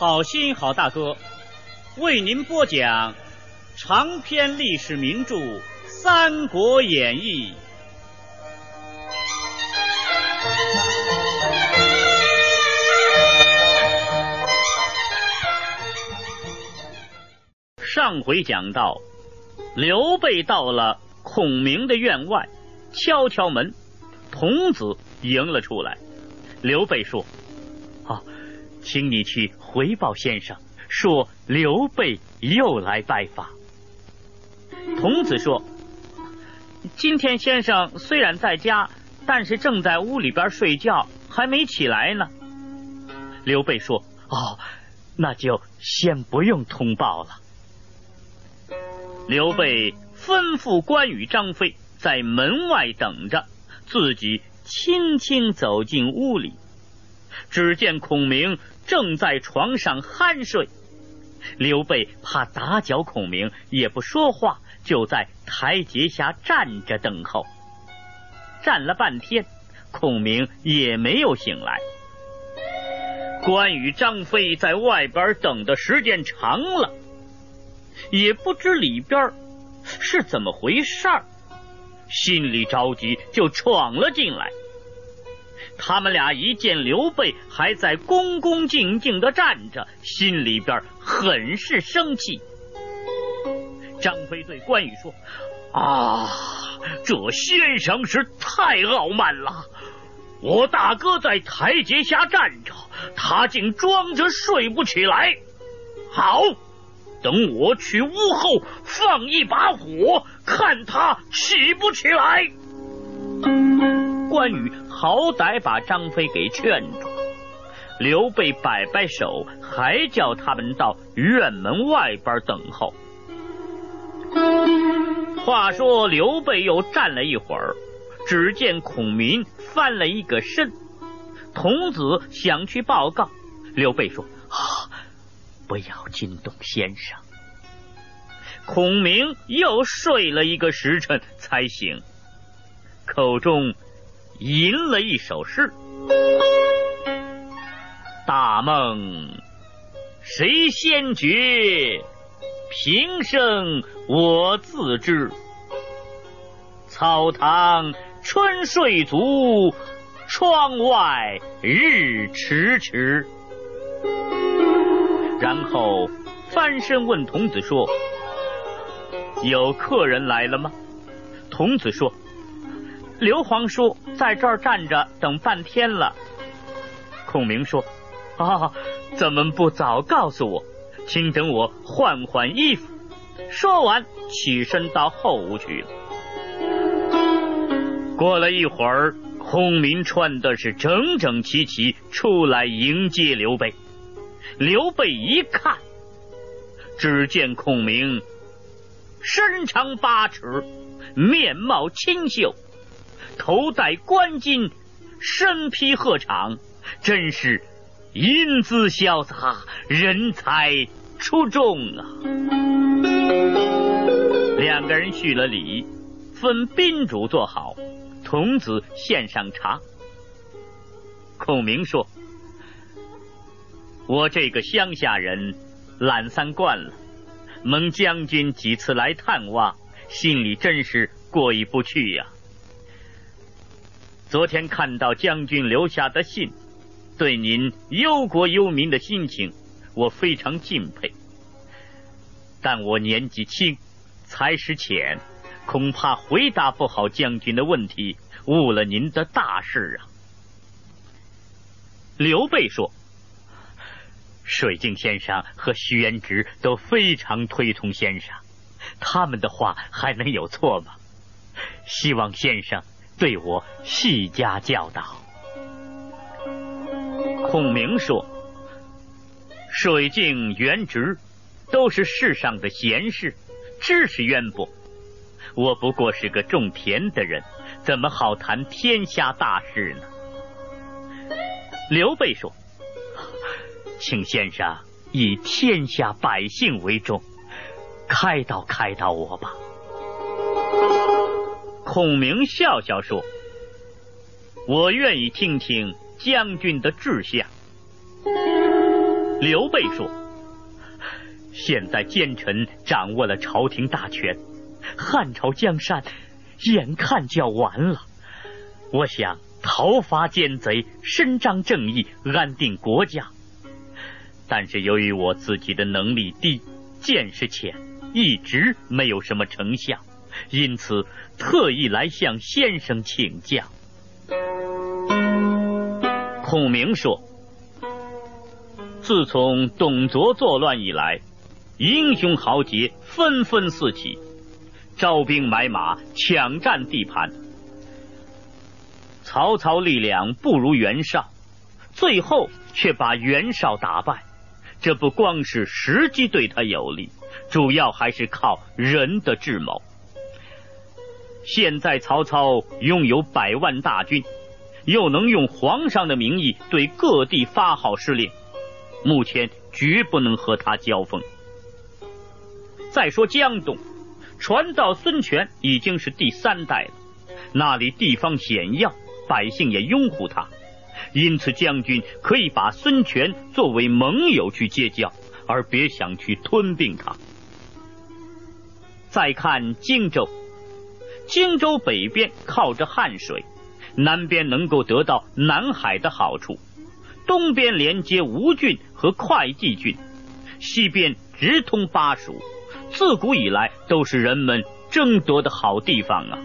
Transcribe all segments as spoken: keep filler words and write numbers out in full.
好心好大哥，为您播讲长篇历史名著《三国演义》。上回讲到，刘备到了孔明的院外，敲敲门，童子迎了出来。刘备说：啊，请你去回报先生，说刘备又来拜访。童子说：今天先生虽然在家，但是正在屋里边睡觉，还没起来呢。刘备说：哦，那就先不用通报了。刘备吩咐关羽、张飞在门外等着，自己轻轻走进屋里。只见孔明正在床上酣睡，刘备怕打搅孔明，也不说话，就在台阶下站着等候。站了半天，孔明也没有醒来。关羽、张飞在外边等的时间长了，也不知里边是怎么回事儿，心里着急，就闯了进来。他们俩一见刘备还在恭恭敬敬地站着，心里边很是生气。张飞对关羽说：啊，这先生是太傲慢了，我大哥在台阶下站着，他竟装着睡不起来。好，等我去屋后放一把火，看他起不起来。关羽好歹把张飞给劝住，刘备摆摆手，还叫他们到院门外边等候。话说刘备又站了一会儿，只见孔明翻了一个身，童子想去报告。刘备说：啊，不要惊动先生。孔明又睡了一个时辰才醒，口中吟了一首诗：大梦谁先觉，平生我自知。草堂春睡足，窗外日迟迟。然后翻身问童子说：有客人来了吗？童子说：刘皇叔在这儿站着等半天了。孔明说：啊，怎么不早告诉我？请等我换换衣服。说完起身到后屋去了。过了一会儿，孔明穿的是整整齐齐出来迎接刘备。刘备一看，只见孔明身长八尺，面貌清秀，头戴冠巾，身披鹤氅，真是英姿潇洒，人才出众啊。两个人叙了礼，分宾主坐好，童子献上茶。孔明说：我这个乡下人懒散惯了，蒙将军几次来探望，心里真是过意不去呀。昨天看到将军留下的信，对您忧国忧民的心情，我非常敬佩。但我年纪轻，才识浅，恐怕回答不好将军的问题，误了您的大事啊。刘备说：水镜先生和徐元直都非常推崇先生，他们的话还能有错吗？希望先生对我细加教导。孔明说：水镜、元直都是世上的贤士，知识渊博，我不过是个种田的人，怎么好谈天下大事呢？刘备说：请先生以天下百姓为重，开导开导我吧。孔明笑笑说：我愿意听听将军的志向。 刘备说：“现在奸臣掌握了朝廷大权，汉朝江山眼看就要完了。我想讨伐奸贼，伸张正义，安定国家。但是由于我自己的能力低，见识浅，一直没有什么成效，因此特意来向先生请教。”孔明说：“自从董卓作乱以来，英雄豪杰纷纷四起，招兵买马，抢占地盘。曹操力量不如袁绍，最后却把袁绍打败。这不光是时机对他有利，主要还是靠人的智谋。现在曹操拥有百万大军，又能用皇上的名义对各地发号施令，目前绝不能和他交锋。再说江东，传到孙权已经是第三代了，那里地方险要，百姓也拥护他，因此将军可以把孙权作为盟友去结交，而别想去吞并他。再看荆州，荆州北边靠着汉水，南边能够得到南海的好处，东边连接吴郡和会稽郡，西边直通巴蜀，自古以来都是人们争夺的好地方啊。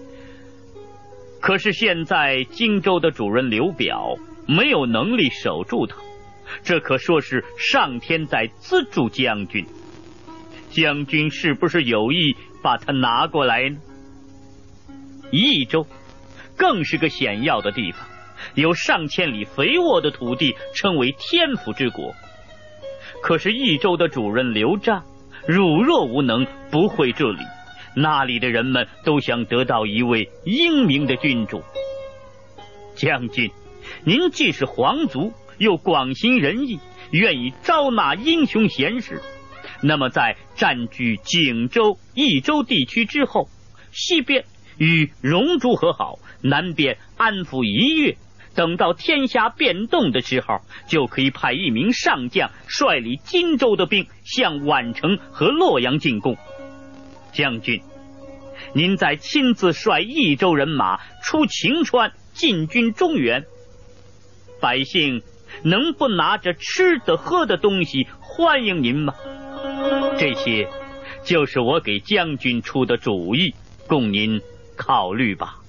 可是现在荆州的主人刘表没有能力守住它，这可说是上天在资助将军。将军是不是有意把它拿过来呢？益州更是个险要的地方，有上千里肥沃的土地，称为天府之国。可是益州的主人刘璋辱弱无能，不会治理，那里的人们都想得到一位英明的君主。将军，您既是皇族，又广行仁义，愿意招纳英雄贤士，那么在占据荆州、益州地区之后，西边与戎诸和好，南边安抚一越，等到天下变动的时候，就可以派一名上将率领荆州的兵向宛城和洛阳进攻。将军，您再亲自率益州人马出晴川，进军中原，百姓能不拿着吃的喝的东西欢迎您吗？这些就是我给将军出的主意，供您考虑吧。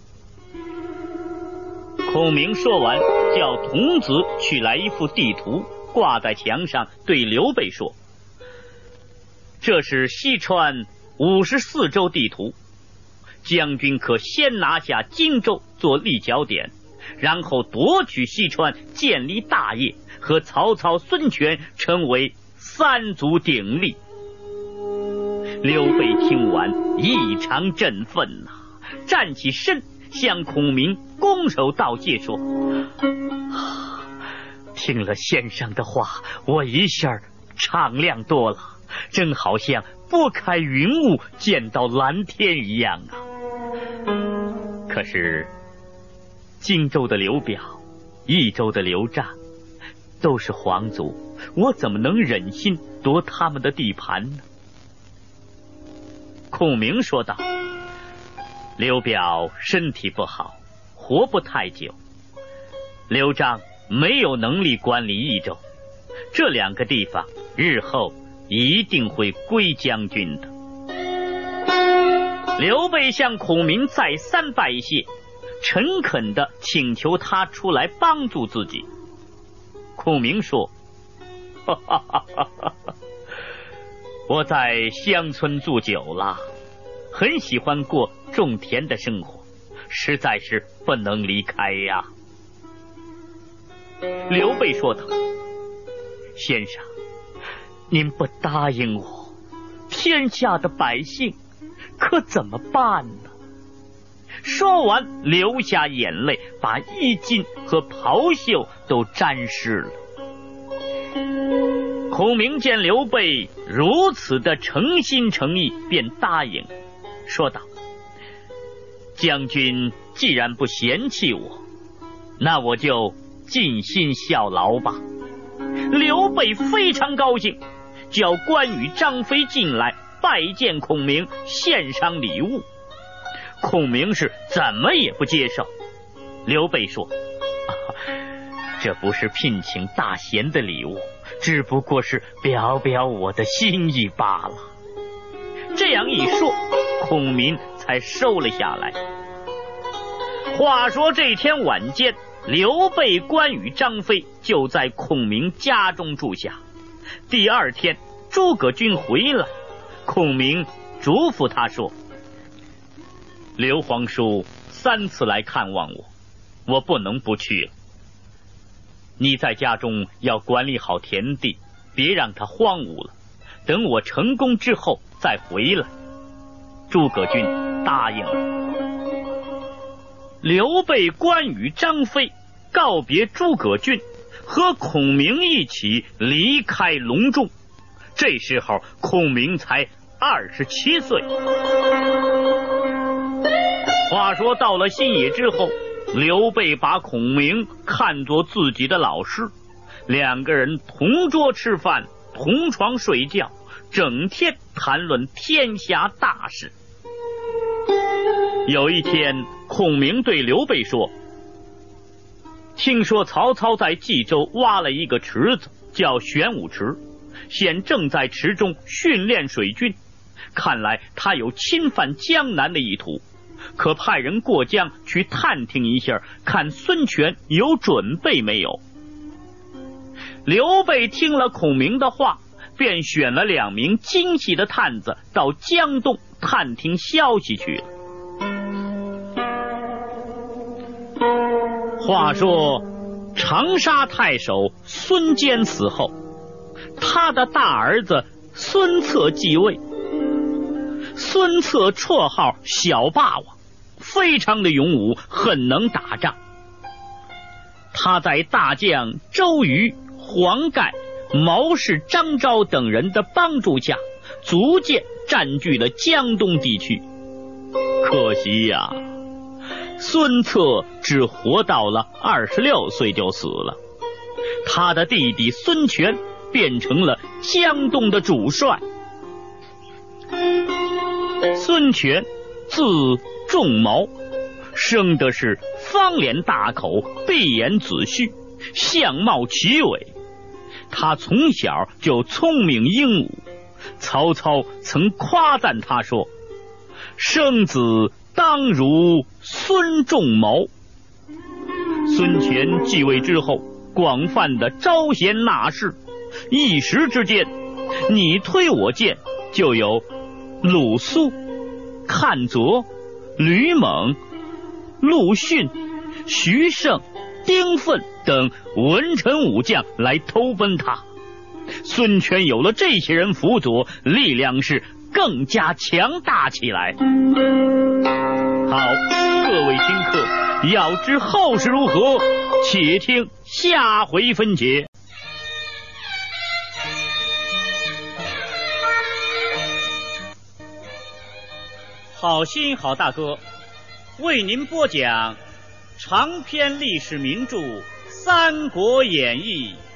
孔明说完，叫童子取来一幅地图，挂在墙上，对刘备说：“这是西川五十四州地图，将军可先拿下荆州做立脚点，然后夺取西川，建立大业，和曹操、孙权成为三足鼎立。”刘备听完异常振奋呐、啊，站起身向孔明拱手道谢说：“听了先生的话，我一下敞亮多了，真好像拨开云雾见到蓝天一样啊。可是荆州的刘表，益州的刘璋都是皇族，我怎么能忍心夺他们的地盘呢？”孔明说道：“刘表身体不好，活不太久，刘璋没有能力管理益州，这两个地方日后一定会归将军的。”刘备向孔明再三拜谢，诚恳地请求他出来帮助自己。孔明说：“哈哈哈哈哈哈，我在乡村住久了，很喜欢过种田的生活，实在是不能离开呀。”刘备说道：“先生，您不答应我，天下的百姓可怎么办呢？”说完流下眼泪，把衣襟和袍袖都沾湿了。孔明见刘备如此的诚心诚意，便答应，说道：“将军既然不嫌弃我，那我就尽心效劳吧。 刘备非常高兴，叫关羽、张飞进来拜见孔明，献上礼物。孔明是怎么也不接受。刘备说、啊、这不是聘请大贤的礼物，只不过是表表我的心意罢了。这样一说，孔明才收了下来。话说这天晚间，刘备、关羽、张飞就在孔明家中住下。第二天，诸葛均回来，孔明嘱咐他说：刘皇叔三次来看望我，我不能不去了。你在家中要管理好田地，别让它荒芜了，等我成功之后再回来。诸葛均答应了。刘备、关羽、张飞告别诸葛均，和孔明一起离开隆中。这时候孔明才二十七岁。话说到了新野之后，刘备把孔明看作自己的老师，两个人同桌吃饭，同床睡觉，整天谈论天下大事。有一天，孔明对刘备说：听说曹操在冀州挖了一个池子，叫玄武池，现正在池中训练水军，看来他有侵犯江南的意图，可派人过江去探听一下，看孙权有准备没有。刘备听了孔明的话，便选了两名精细的探子到江东探听消息去了。话说长沙太守孙坚死后，他的大儿子孙策继位。孙策绰号小霸王，非常的勇武，很能打仗。他在大将周瑜、黄盖、谋士张昭等人的帮助下，逐渐占据了江东地区。可惜呀、啊，孙策只活到了二十六岁就死了。他的弟弟孙权变成了江东的主帅。孙权字仲谋，生的是方脸大口，闭眼子虚，相貌奇伟。他从小就聪明英武，曹操曾夸赞他说：生子当如孙仲谋。孙权继位之后，广泛的招贤纳士，一时之间你推我荐，就有鲁肃、阚仄、吕蒙、陆逊、徐盛、丁奉等文臣武将来投奔他。孙权有了这些人辅佐，力量是更加强大起来。好，各位听课，要知后事如何，且听下回分解。好心好大哥为您播讲长篇历史名著《三国演义》